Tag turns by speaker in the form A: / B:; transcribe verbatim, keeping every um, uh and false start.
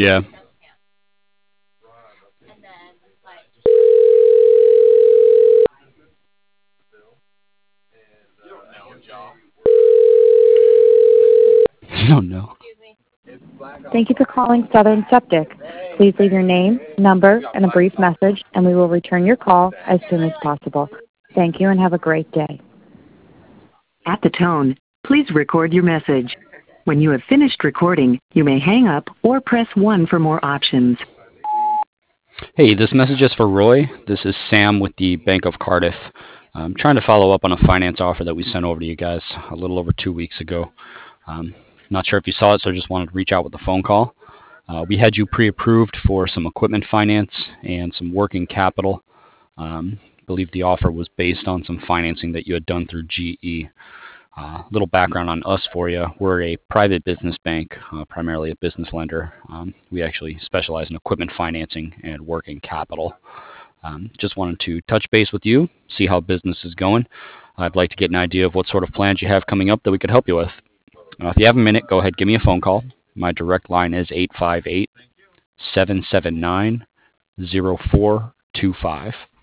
A: Yeah. No, no.
B: Thank you for calling Southern Septic. Please leave your name, number, and a brief message, and we will return your call as soon as possible. Thank you and have a great day.
C: At the tone, please record your message. When you have finished recording, you may hang up or press one for more options.
A: Hey, this message is for Roy. This is Sam with the Bank of Cardiff. I'm trying to follow up on a finance offer that we sent over to you guys a little over two weeks ago. Um, not sure if you saw it, so I just wanted to reach out with a phone call. Uh, we had you pre-approved for some equipment finance and some working capital. Um, I believe the offer was based on some financing that you had done through G E. A uh, little background on us for you. We're a private business bank, uh, primarily a business lender. Um, we actually specialize in equipment financing and working capital. Um, just wanted to touch base with you, see how business is going. I'd like to get an idea of what sort of plans you have coming up that we could help you with. Uh, if you have a minute, go ahead, give me a phone call. My direct line is eight five eight, seven seven nine, zero four two five.